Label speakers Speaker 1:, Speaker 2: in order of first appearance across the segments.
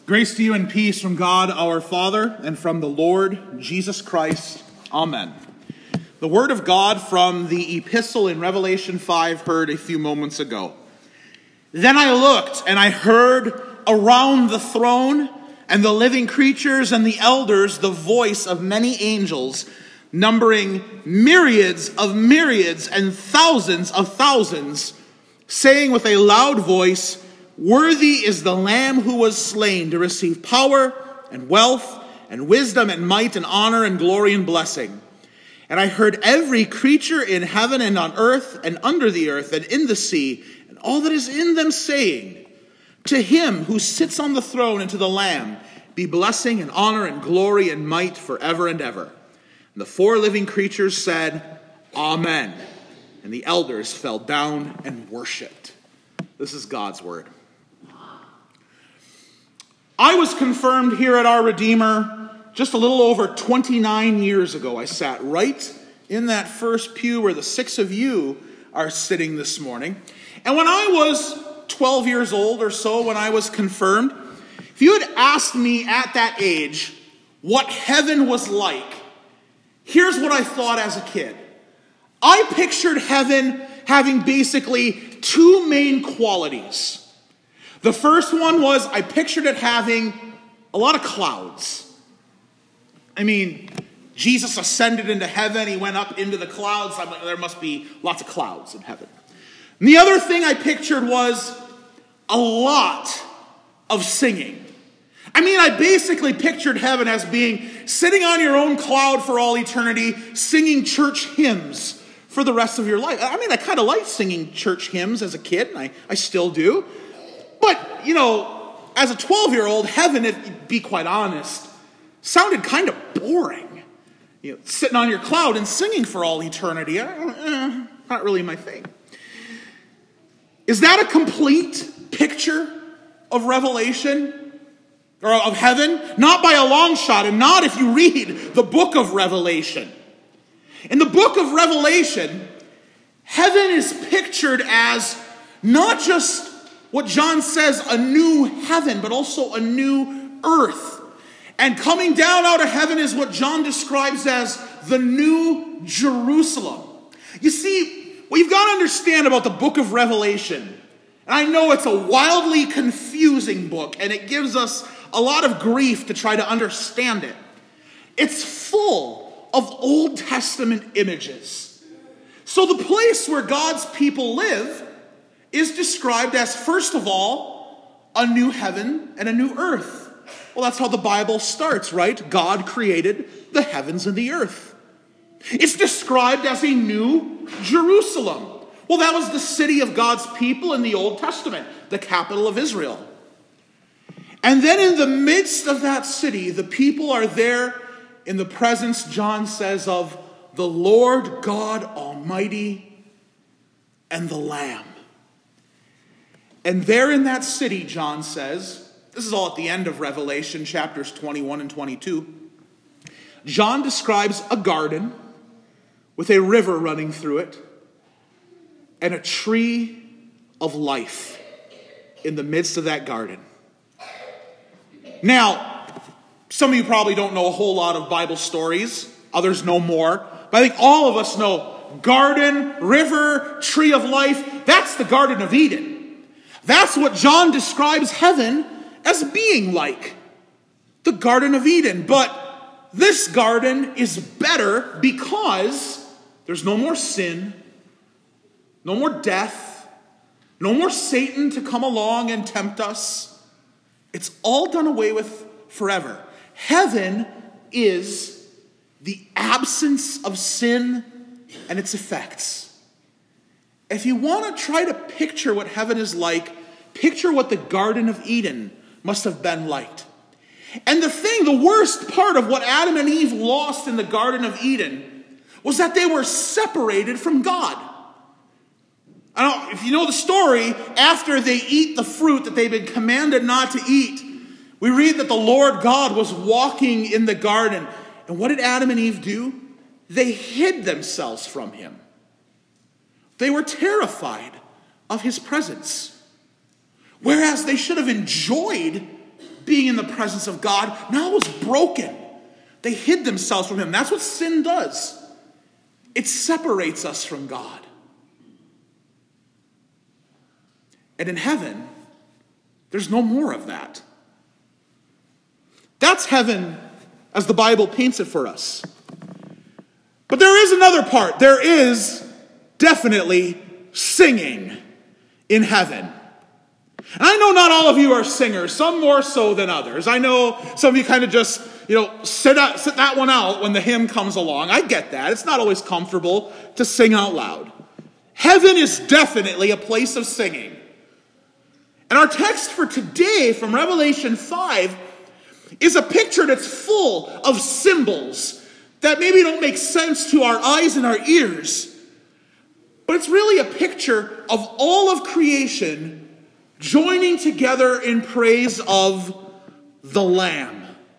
Speaker 1: Grace to you and peace from God our Father and from the Lord Jesus Christ. Amen. The word of God from the epistle in Revelation 5 heard a few moments ago. Then I looked and I heard around the throne and the living creatures and the elders the voice of many angels, numbering myriads and thousands of thousands, saying with a loud voice, "Worthy is the Lamb who was slain to receive power and wealth and wisdom and might and honor and glory and blessing." And I heard every creature in heaven and on earth and under the earth and in the sea and all that is in them saying, "To him who sits on the throne and to the Lamb be blessing and honor and glory and might forever and ever." And the four living creatures said, "Amen." And the elders fell down and worshipped. This is God's word. I was confirmed here at Our Redeemer just a little over 29 years ago. I sat right in that first pew where the six of you are sitting this morning. And when I was 12 years old or so, when I was confirmed, if you had asked me at that age what heaven was like, here's what I thought as a kid. I pictured heaven having basically two main qualities. The first one was I pictured it having a lot of clouds. I mean, Jesus ascended into heaven. He went up into the clouds. I'm like, there must be lots of clouds in heaven. And the other thing I pictured was a lot of singing. I mean, I basically pictured heaven as being sitting on your own cloud for all eternity, singing church hymns for the rest of your life. I mean, I kind of liked singing church hymns as a kid, and I still do. But, you know, as a 12-year-old, heaven, if to be quite honest, sounded kind of boring. You know, sitting on your cloud and singing for all eternity, not really my thing. Is that a complete picture of Revelation, or of heaven? Not by a long shot, and not if you read the book of Revelation. In the book of Revelation, heaven is pictured as not just what John says, a new heaven, but also a new earth. And coming down out of heaven is what John describes as the new Jerusalem. You see, what you've got to understand about the book of Revelation, and I know it's a wildly confusing book, and it gives us a lot of grief to try to understand it. It's full of Old Testament images. So the place where God's people live is described as, first of all, a new heaven and a new earth. Well, that's how the Bible starts, right? God created the heavens and the earth. It's described as a new Jerusalem. Well, that was the city of God's people in the Old Testament, the capital of Israel. And then in the midst of that city, the people are there in the presence, John says, of the Lord God Almighty and the Lamb. And there in that city, John says, this is all at the end of Revelation, chapters 21 and 22. John describes a garden with a river running through it and a tree of life in the midst of that garden. Now, some of you probably don't know a whole lot of Bible stories. Others know more. But I think all of us know garden, river, tree of life. That's the Garden of Eden. That's what John describes heaven as being like. The Garden of Eden. But this garden is better because there's no more sin, no more death, no more Satan to come along and tempt us. It's all done away with forever. Heaven is the absence of sin and its effects. If you want to try to picture what heaven is like, picture what the Garden of Eden must have been like. And the worst part of what Adam and Eve lost in the Garden of Eden was that they were separated from God. I don't know if you know the story, after they eat the fruit that they've been commanded not to eat, we read that the Lord God was walking in the garden. And what did Adam and Eve do? They hid themselves from him. They were terrified of his presence. Whereas they should have enjoyed being in the presence of God now was broken. They hid themselves from him. That's what sin does. It separates us from God. And in heaven, there's no more of that. That's heaven as the Bible paints it for us. But there is another part. There is definitely singing in heaven. And I know not all of you are singers, some more so than others. I know some of you kind of just, sit that one out when the hymn comes along. I get that. It's not always comfortable to sing out loud. Heaven is definitely a place of singing. And our text for today from Revelation 5 is a picture that's full of symbols that maybe don't make sense to our eyes and our ears. But it's really a picture of all of creation joining together in praise of the Lamb.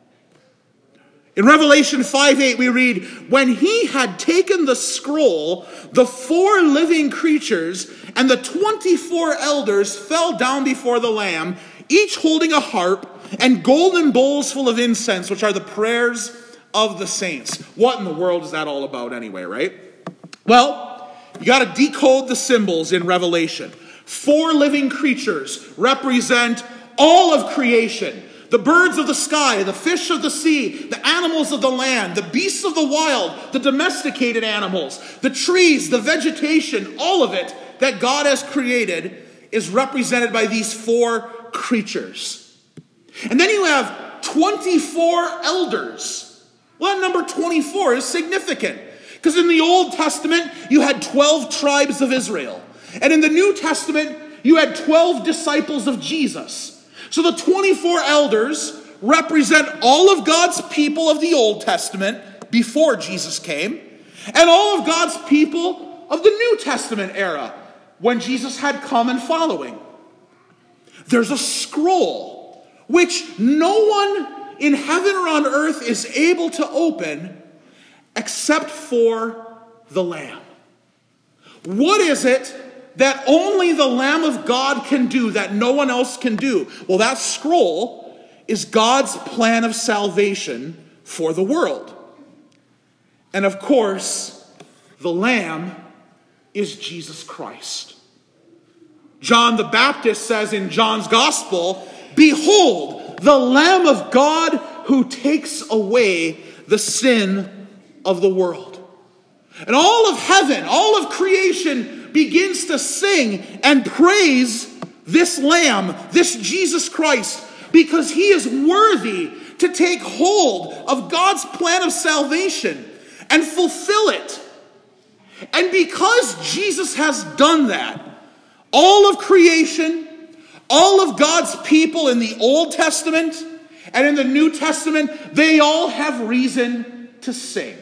Speaker 1: In Revelation 5:8 we read, "When he had taken the scroll, the 4 living creatures and the 24 elders fell down before the Lamb, each holding a harp and golden bowls full of incense, which are the prayers of the saints." What in the world is that all about anyway, right? Well, you got to decode the symbols in Revelation. 4 living creatures represent all of creation. The birds of the sky, the fish of the sea, the animals of the land, the beasts of the wild, the domesticated animals, the trees, the vegetation, all of it that God has created is represented by these 4 creatures. And then you have 24 elders. Well, that number 24 is significant because in the Old Testament, you had 12 tribes of Israel. And in the New Testament, you had 12 disciples of Jesus. So the 24 elders represent all of God's people of the Old Testament before Jesus came, and all of God's people of the New Testament era when Jesus had come and following. There's a scroll which no one in heaven or on earth is able to open except for the Lamb. What is it that only the Lamb of God can do that no one else can do? Well, that scroll is God's plan of salvation for the world. And of course, the Lamb is Jesus Christ. John the Baptist says in John's Gospel, "Behold, the Lamb of God who takes away the sin of the world." And all of heaven, all of creation begins to sing and praise this Lamb, this Jesus Christ, because he is worthy to take hold of God's plan of salvation and fulfill it. And because Jesus has done that, all of creation, all of God's people in the Old Testament and in the New Testament, they all have reason to sing.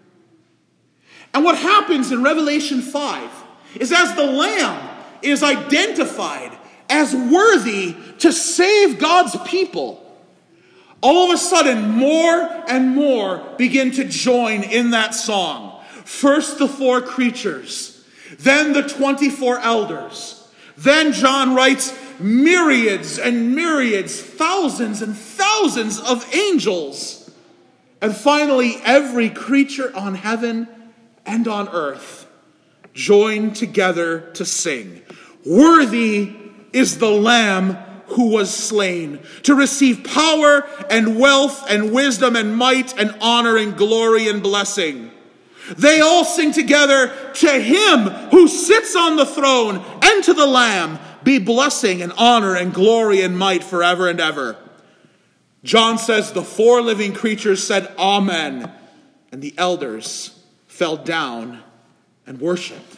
Speaker 1: And what happens in Revelation 5 is as the Lamb is identified as worthy to save God's people, all of a sudden more and more begin to join in that song. First the 4 creatures, then the 24 elders. Then John writes myriads and myriads, thousands and thousands of angels. And finally, every creature on heaven and on earth join together to sing. Worthy is the Lamb who was slain to receive power and wealth and wisdom and might and honor and glory and blessing. They all sing together, "To him who sits on the throne and to the Lamb be blessing and honor and glory and might forever and ever." John says the 4 living creatures said, "Amen," and the elders fell down and worshiped.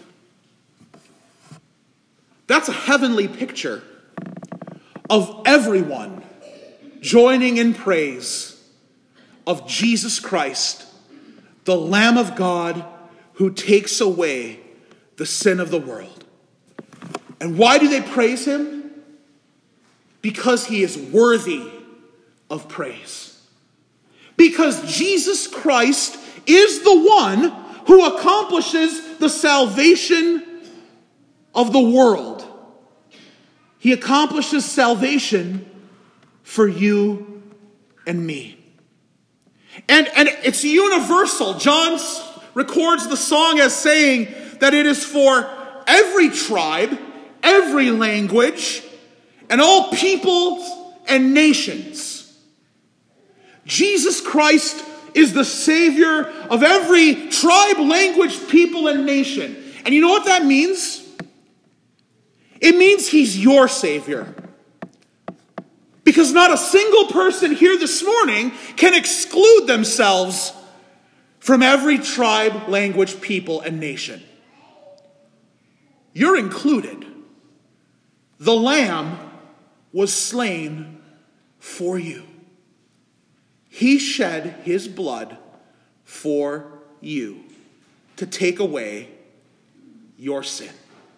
Speaker 1: That's a heavenly picture of everyone joining in praise of Jesus Christ, the Lamb of God who takes away the sin of the world. And why do they praise him? Because he is worthy of praise. Because Jesus Christ is the one who accomplishes the salvation of the world. He accomplishes salvation for you and me. And it's universal. John records the song as saying that it is for every tribe, every language, and all peoples and nations. Jesus Christ is the Savior of every tribe, language, people, and nation. And you know what that means? It means he's your Savior. Because not a single person here this morning can exclude themselves from every tribe, language, people, and nation. You're included. The Lamb was slain for you. He shed his blood for you to take away your sin.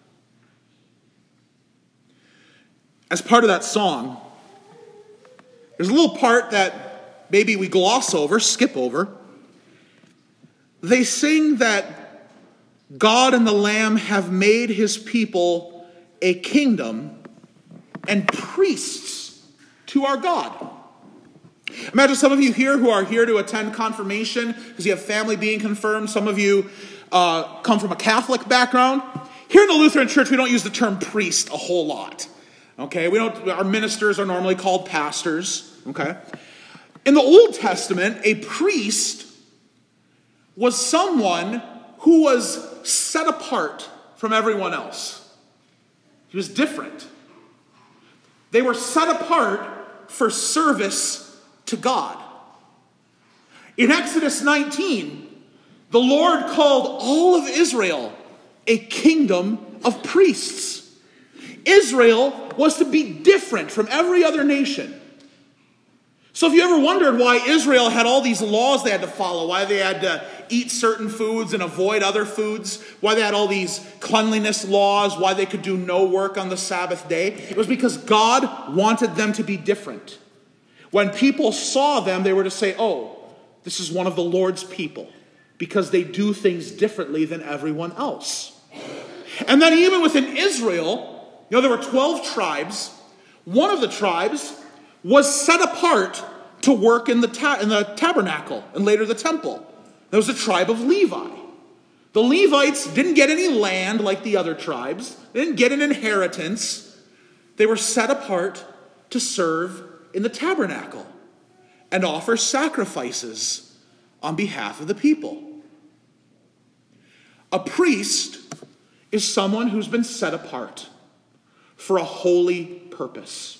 Speaker 1: As part of that song, there's a little part that maybe we gloss over, skip over. They sing that God and the Lamb have made his people a kingdom and priests to our God. Imagine some of you here who are here to attend confirmation because you have family being confirmed. Some of you come from a Catholic background. Here in the Lutheran Church, we don't use the term priest a whole lot. Okay, our ministers are normally called pastors. Okay, in the Old Testament, a priest was someone who was set apart from everyone else. He was different. They were set apart for service to God. In Exodus 19, the Lord called all of Israel a kingdom of priests. Israel was to be different from every other nation. So if you ever wondered why Israel had all these laws they had to follow, why they had to eat certain foods and avoid other foods, why they had all these cleanliness laws, why they could do no work on the Sabbath day, it was because God wanted them to be different. When people saw them, they were to say, oh, this is one of the Lord's people, because they do things differently than everyone else. And then even within Israel, there were 12 tribes. One of the tribes was set apart to work in the tabernacle and later the temple. That was the tribe of Levi. The Levites didn't get any land like the other tribes. They didn't get an inheritance. They were set apart to serve in the tabernacle and offer sacrifices on behalf of the people. A priest is someone who's been set apart for a holy purpose.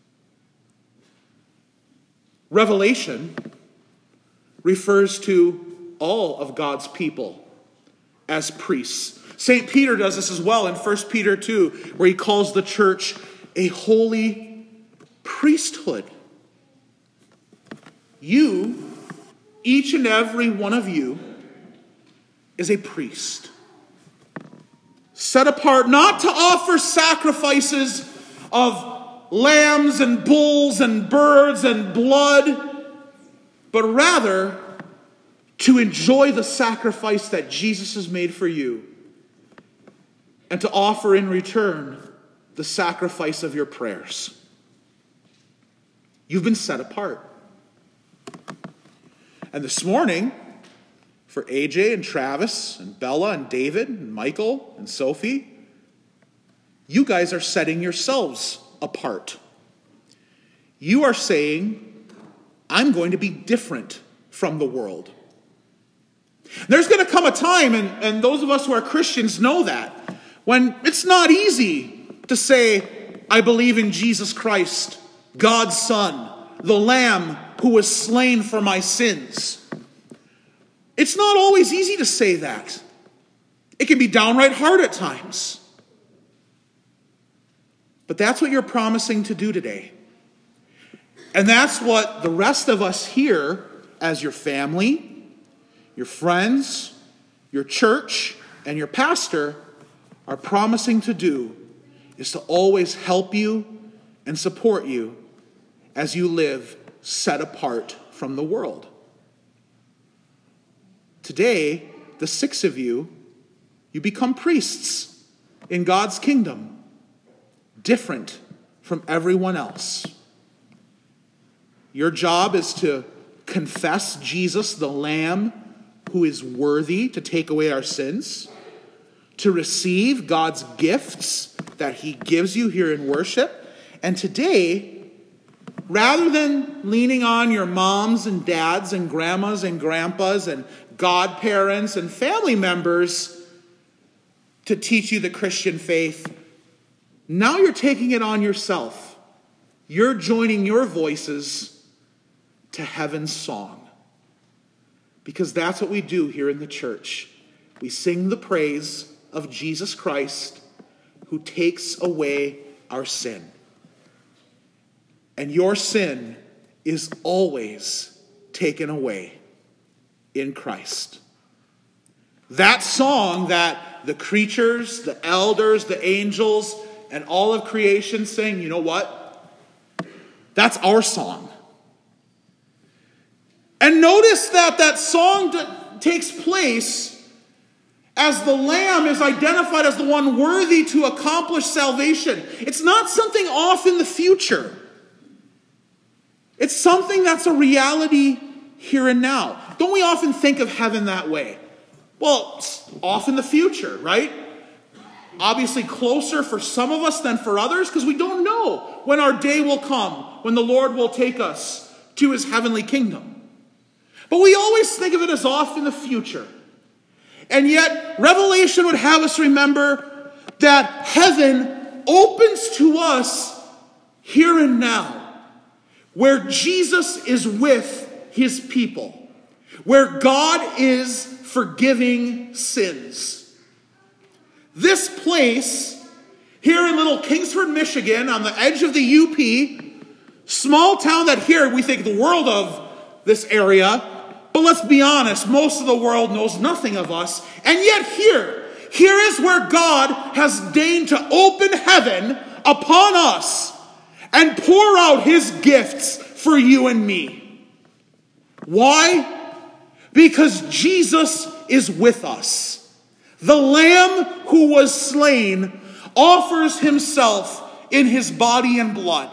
Speaker 1: Revelation refers to all of God's people as priests. St. Peter does this as well in 1 Peter 2, where he calls the church a holy priesthood. You, each and every one of you, is a priest. Set apart not to offer sacrifices of lambs and bulls and birds and blood, but rather to enjoy the sacrifice that Jesus has made for you and to offer in return the sacrifice of your prayers. You've been set apart. And this morning, for AJ and Travis and Bella and David and Michael and Sophie, you guys are setting yourselves apart. You are saying, I'm going to be different from the world. There's going to come a time, and those of us who are Christians know that, when it's not easy to say, I believe in Jesus Christ, God's Son, the Lamb who was slain for my sins. It's not always easy to say that. It can be downright hard at times. But that's what you're promising to do today. And that's what the rest of us here, as your family, your friends, your church, and your pastor, are promising to do, is to always help you and support you as you live set apart from the world. Today, the 6 of you, you become priests in God's kingdom, different from everyone else. Your job is to confess Jesus, the Lamb who is worthy to take away our sins, to receive God's gifts that he gives you here in worship. And today, rather than leaning on your moms and dads and grandmas and grandpas and godparents and family members to teach you the Christian faith, now you're taking it on yourself. You're joining your voices to heaven's song. Because that's what we do here in the church. We sing the praise of Jesus Christ who takes away our sin. And your sin is always taken away in Christ. That song that the creatures, the elders, the angels, and all of creation sing, you know what? That's our song. And notice that that song takes place as the Lamb is identified as the one worthy to accomplish salvation. It's not something off in the future. It's something that's a reality here and now. Don't we often think of heaven that way? Well, it's off in the future, right? Obviously closer for some of us than for others, because we don't know when our day will come, when the Lord will take us to his heavenly kingdom. But we always think of it as off in the future. And yet, Revelation would have us remember that heaven opens to us here and now, where Jesus is with his people, where God is forgiving sins. This place, here in little Kingsford, Michigan, on the edge of the UP, small town that here we think the world of this area, but let's be honest, most of the world knows nothing of us. And yet here is where God has deigned to open heaven upon us and pour out his gifts for you and me. Why? Because Jesus is with us. The Lamb who was slain offers himself in his body and blood.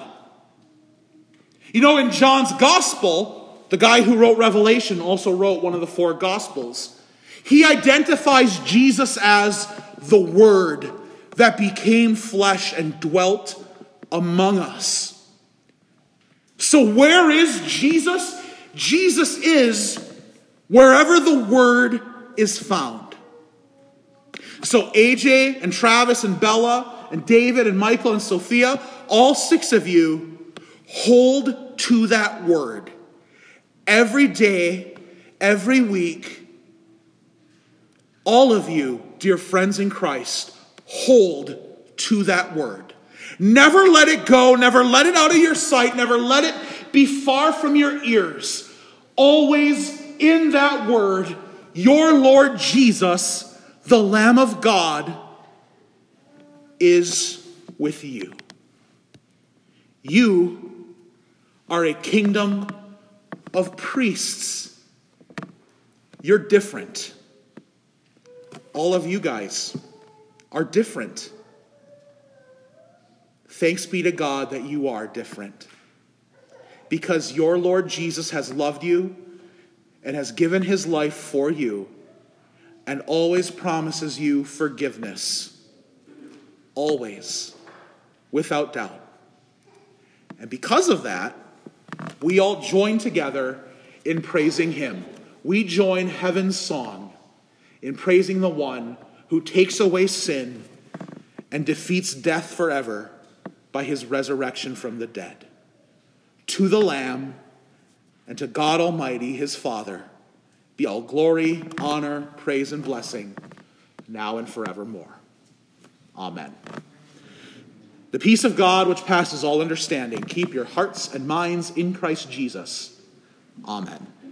Speaker 1: You know, in John's gospel, the guy who wrote Revelation also wrote one of the 4 Gospels. He identifies Jesus as the Word that became flesh and dwelt among us. So where is Jesus? Jesus is wherever the Word is found. So AJ and Travis and Bella and David and Michael and Sophia, all 6 of you, hold to that Word. Every day, every week, all of you, dear friends in Christ, hold to that Word. Never let it go. Never let it out of your sight. Never let it be far from your ears. Always in that Word, your Lord Jesus, the Lamb of God, is with you. You are a kingdom of priests. You're different. All of you guys are different. Thanks be to God that you are different. Because your Lord Jesus has loved you and has given his life for you and always promises you forgiveness. Always. Without doubt. And because of that, we all join together in praising him. We join heaven's song in praising the one who takes away sin and defeats death forever by his resurrection from the dead. To the Lamb and to God Almighty, his Father, be all glory, honor, praise, and blessing, now and forevermore. Amen. The peace of God, which passes all understanding, keep your hearts and minds in Christ Jesus. Amen.